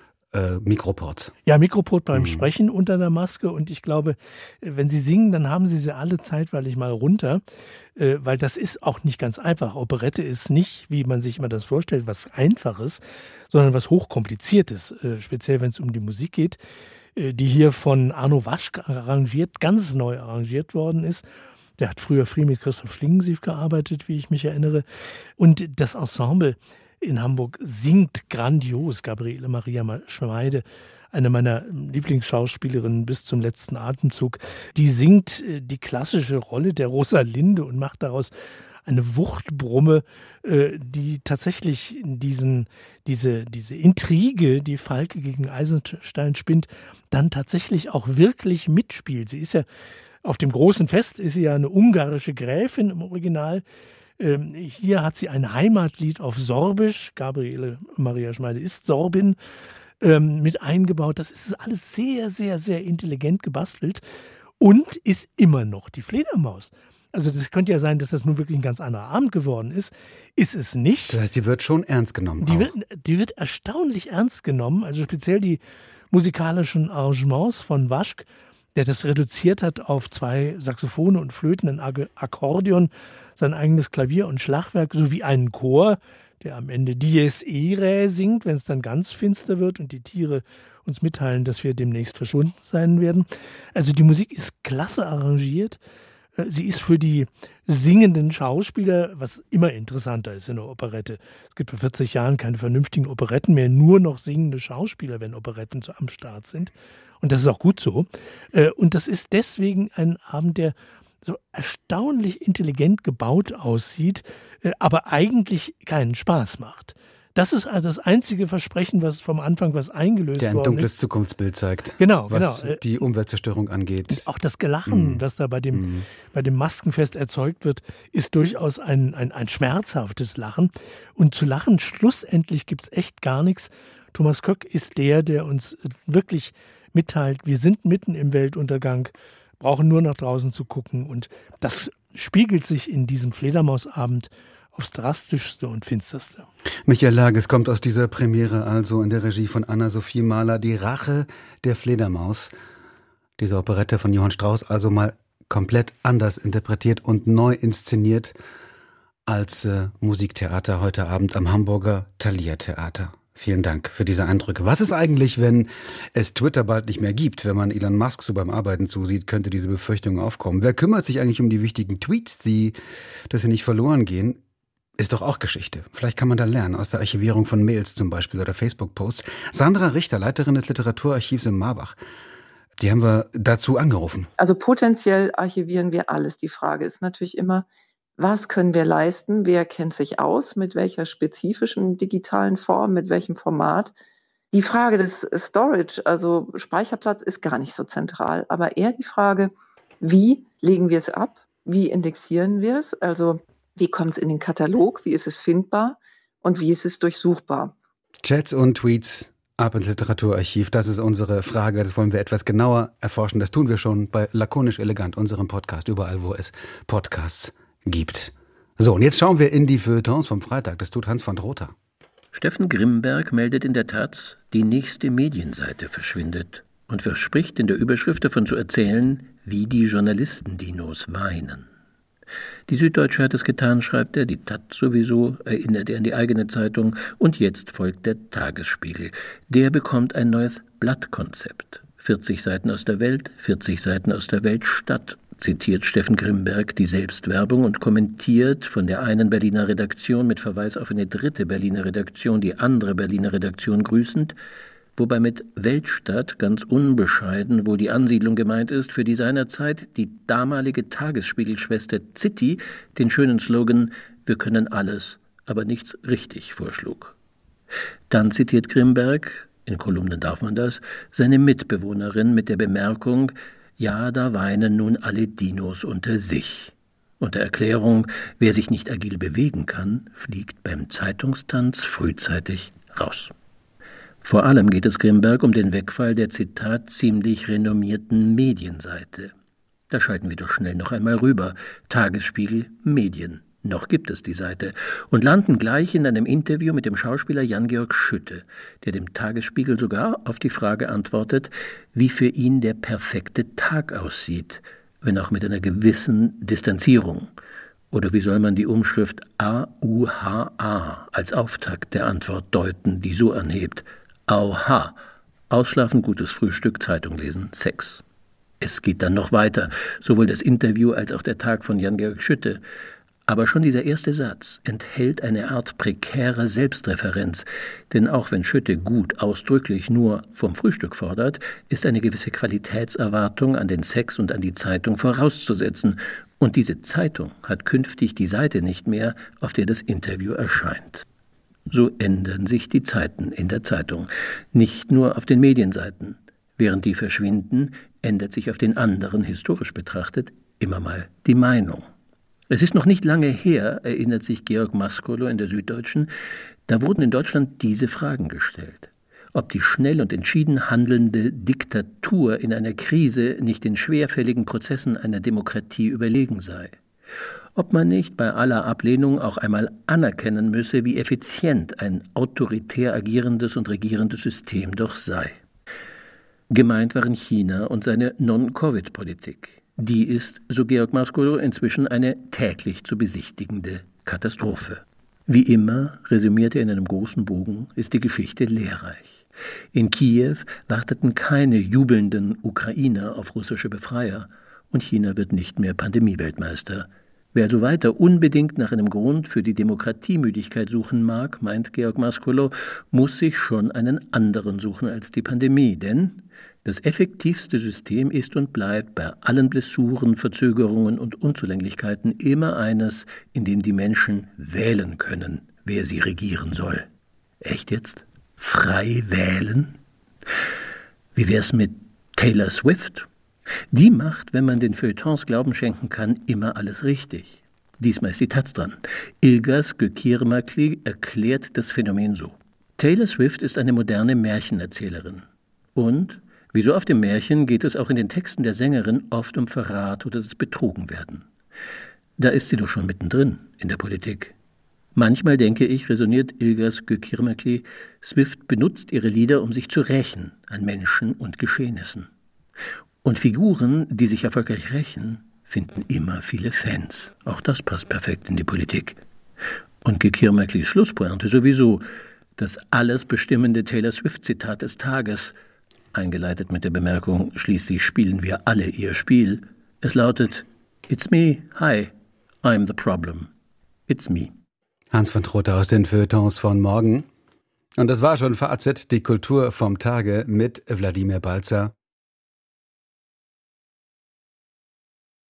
Äh, Mikroport. Ja, Mikroport beim mhm. Sprechen unter der Maske, und ich glaube, wenn Sie singen, dann haben Sie sie alle zeitweilig mal runter, äh, weil das ist auch nicht ganz einfach. Operette ist nicht, wie man sich immer das vorstellt, was Einfaches, sondern was Hochkompliziertes, äh, speziell wenn es um die Musik geht, äh, die hier von Arno Waschk arrangiert, ganz neu arrangiert worden ist. Der hat früher viel mit Christoph Schlingensief gearbeitet, wie ich mich erinnere. Und das Ensemble in Hamburg singt grandios. Gabriele Maria Schmeide, eine meiner Lieblingsschauspielerinnen bis zum letzten Atemzug, die singt die klassische Rolle der Rosalinde und macht daraus eine Wuchtbrumme, die tatsächlich diesen, diese, diese Intrige, die Falke gegen Eisenstein spinnt, dann tatsächlich auch wirklich mitspielt. Sie ist ja auf dem großen Fest ist sie ja eine ungarische Gräfin im Original. Ähm, hier hat sie ein Heimatlied auf Sorbisch. Gabriele Maria Schmeide ist Sorbin, ähm, mit eingebaut. Das ist alles sehr, sehr, sehr intelligent gebastelt und ist immer noch die Fledermaus. Also das könnte ja sein, dass das nun wirklich ein ganz anderer Abend geworden ist. Ist es nicht. Das heißt, die wird schon ernst genommen. Die wird, die wird erstaunlich ernst genommen. Also speziell die musikalischen Arrangements von Waschk, der das reduziert hat auf zwei Saxophone und Flöten, ein Akkordeon, sein eigenes Klavier und Schlagwerk, sowie einen Chor, der am Ende Dies Irae singt, wenn es dann ganz finster wird und die Tiere uns mitteilen, dass wir demnächst verschwunden sein werden. Also die Musik ist klasse arrangiert. Sie ist für die singenden Schauspieler, was immer interessanter ist in der Operette. Es gibt vor vierzig Jahren keine vernünftigen Operetten mehr, nur noch singende Schauspieler, wenn Operetten am Start sind. Und das ist auch gut so. Und das ist deswegen ein Abend, der so erstaunlich intelligent gebaut aussieht, aber eigentlich keinen Spaß macht. Das ist das einzige Versprechen, was vom Anfang was eingelöst worden ist. Der ein dunkles Zukunftsbild zeigt. Genau, was genau. die Umweltzerstörung angeht. Auch das Gelachen, mm. das da bei dem, mm. bei dem Maskenfest erzeugt wird, ist durchaus ein, ein, ein schmerzhaftes Lachen. Und zu lachen, schlussendlich gibt's echt gar nichts. Thomas Köck ist der, der uns wirklich mitteilt, wir sind mitten im Weltuntergang, brauchen nur nach draußen zu gucken. Und das spiegelt sich in diesem Fledermausabend aufs Drastischste und Finsterste. Michael Lages kommt aus dieser Premiere also in der Regie von Anna-Sophie Mahler, Die Rache der Fledermaus. Diese Operette von Johann Strauss also mal komplett anders interpretiert und neu inszeniert als äh, Musiktheater heute Abend am Hamburger Thalia Theater. Vielen Dank für diese Eindrücke. Was ist eigentlich, wenn es Twitter bald nicht mehr gibt? Wenn man Elon Musk so beim Arbeiten zusieht, könnte diese Befürchtung aufkommen. Wer kümmert sich eigentlich um die wichtigen Tweets, die, dass sie nicht verloren gehen? Ist doch auch Geschichte. Vielleicht kann man da lernen, aus der Archivierung von Mails zum Beispiel oder Facebook-Posts. Sandra Richter, Leiterin des Literaturarchivs in Marbach, die haben wir dazu angerufen. Also potenziell archivieren wir alles. Die Frage ist natürlich immer, was können wir leisten? Wer kennt sich aus? Mit welcher spezifischen digitalen Form? Mit welchem Format? Die Frage des Storage, also Speicherplatz, ist gar nicht so zentral. Aber eher die Frage, wie legen wir es ab? Wie indexieren wir es? Also wie kommt es in den Katalog? Wie ist es findbar? Und wie ist es durchsuchbar? Chats und Tweets ab ins Literaturarchiv. Das ist unsere Frage. Das wollen wir etwas genauer erforschen. Das tun wir schon bei Lakonisch Elegant, unserem Podcast, überall, wo es Podcasts gibt. So, und jetzt schauen wir in die Feuilletons vom Freitag. Das tut Hans von Drotha. Steffen Grimberg meldet in der Taz, die nächste Medienseite verschwindet und verspricht in der Überschrift davon zu erzählen, wie die Journalistendinos weinen. Die Süddeutsche hat es getan, schreibt er, die Taz sowieso, erinnert er an die eigene Zeitung, und jetzt folgt der Tagesspiegel. Der bekommt ein neues Blattkonzept. vierzig Seiten aus der Welt, vierzig Seiten aus der Weltstadt, zitiert Steffen Grimberg die Selbstwerbung und kommentiert von der einen Berliner Redaktion mit Verweis auf eine dritte Berliner Redaktion die andere Berliner Redaktion grüßend, wobei mit Weltstadt ganz unbescheiden wohl die Ansiedlung gemeint ist, für die seinerzeit die damalige Tagesspiegelschwester Zitti den schönen Slogan »Wir können alles, aber nichts richtig« vorschlug. Dann zitiert Grimberg, in Kolumnen darf man das, seine Mitbewohnerin mit der Bemerkung, ja, da weinen nun alle Dinos unter sich. Unter Erklärung, wer sich nicht agil bewegen kann, fliegt beim Zeitungstanz frühzeitig raus. Vor allem geht es Grimberg um den Wegfall der, Zitat, ziemlich renommierten Medienseite. Da schalten wir doch schnell noch einmal rüber. Tagesspiegel, Medien. Noch gibt es die Seite. Und landen gleich in einem Interview mit dem Schauspieler Jan-Georg Schütte, der dem Tagesspiegel sogar auf die Frage antwortet, wie für ihn der perfekte Tag aussieht, wenn auch mit einer gewissen Distanzierung. Oder wie soll man die Umschrift A U H A als Auftakt der Antwort deuten, die so anhebt: Auha, ausschlafen, gutes Frühstück, Zeitung lesen, Sex. Es geht dann noch weiter, sowohl das Interview als auch der Tag von Jan-Georg Schütte. Aber schon dieser erste Satz enthält eine Art prekäre Selbstreferenz, denn auch wenn Schütte gut ausdrücklich nur vom Frühstück fordert, ist eine gewisse Qualitätserwartung an den Sex und an die Zeitung vorauszusetzen. Und diese Zeitung hat künftig die Seite nicht mehr, auf der das Interview erscheint. So ändern sich die Zeiten in der Zeitung, nicht nur auf den Medienseiten. Während die verschwinden, ändert sich auf den anderen, historisch betrachtet, immer mal die Meinung. Es ist noch nicht lange her, erinnert sich Georg Maskolo in der Süddeutschen, da wurden in Deutschland diese Fragen gestellt. Ob die schnell und entschieden handelnde Diktatur in einer Krise nicht den schwerfälligen Prozessen einer Demokratie überlegen sei. Ob man nicht bei aller Ablehnung auch einmal anerkennen müsse, wie effizient ein autoritär agierendes und regierendes System doch sei. Gemeint waren China und seine Non-Covid-Politik. Die ist, so Georg Maskolo, inzwischen eine täglich zu besichtigende Katastrophe. Wie immer, resümiert er in einem großen Bogen, ist die Geschichte lehrreich. In Kiew warteten keine jubelnden Ukrainer auf russische Befreier und China wird nicht mehr Pandemieweltmeister. Wer also weiter unbedingt nach einem Grund für die Demokratiemüdigkeit suchen mag, meint Georg Maskolo, muss sich schon einen anderen suchen als die Pandemie, denn das effektivste System ist und bleibt bei allen Blessuren, Verzögerungen und Unzulänglichkeiten immer eines, in dem die Menschen wählen können, wer sie regieren soll. Echt jetzt? Frei wählen? Wie wär's mit Taylor Swift? Die macht, wenn man den Feuilletons Glauben schenken kann, immer alles richtig. Diesmal ist die Taz dran. Ilgas Gökirmakli erklärt das Phänomen so. Taylor Swift ist eine moderne Märchenerzählerin. Und wie so oft im Märchen geht es auch in den Texten der Sängerin oft um Verrat oder das Betrogenwerden. Da ist sie doch schon mittendrin in der Politik. Manchmal, denke ich, resoniert Ilgas Gökirmakli, Swift benutzt ihre Lieder, um sich zu rächen an Menschen und Geschehnissen. Und Figuren, die sich erfolgreich rächen, finden immer viele Fans. Auch das passt perfekt in die Politik. Und Gökirmaklis Schlusspointe sowieso, das alles bestimmende Taylor Swift-Zitat des Tages, eingeleitet mit der Bemerkung, schließlich spielen wir alle ihr Spiel. Es lautet, It's me, hi, I'm the problem. It's me. Hans von Trotha aus den Feuilletons von morgen. Und das war schon Fazit, die Kultur vom Tage mit Wladimir Balzer.